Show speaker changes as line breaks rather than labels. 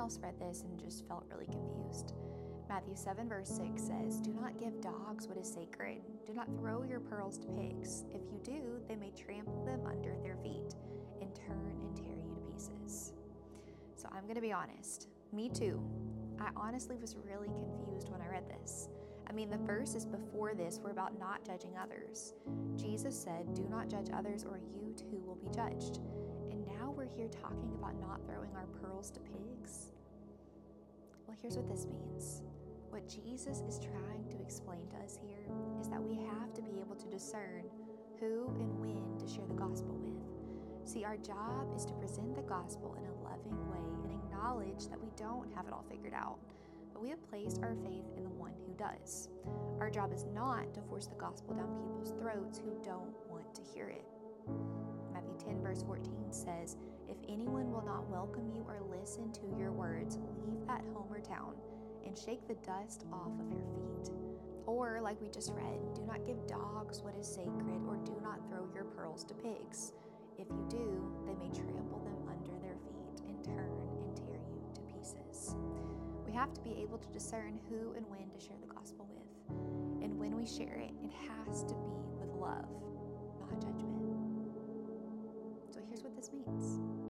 else read this and just felt really confused. Matthew 7 verse 6 says, "Do not give dogs what is sacred. Do not throw your pearls to pigs. If you do, they may trample them under their feet and turn and tear you to pieces." So I'm going to be honest. Me too. I honestly was really confused when I read this. I mean, the verses before this were about not judging others. Jesus said, "Do not judge others or you too will be judged." And now we're here talking about not throwing our pearls to pigs. Well, here's what this means. What Jesus is trying to explain to us here is that we have to be able to discern who and when to share the gospel with. See, our job is to present the gospel in a loving way and acknowledge that we don't have it all figured out, but we have placed our faith in the one who does. Our job is not to force the gospel down people's throats who don't want to hear it. Matthew 10 verse 14 says, "If anyone will not welcome you or listen to your words, leave that home or town and shake the dust off of your feet." Or, like we just read, "Do not give dogs what is sacred, or do not throw your pearls to pigs. If you do, they may trample them under their feet and turn and tear you to pieces." We have to be able to discern who and when to share the gospel with. And when we share it, it has to be with love, not judgment.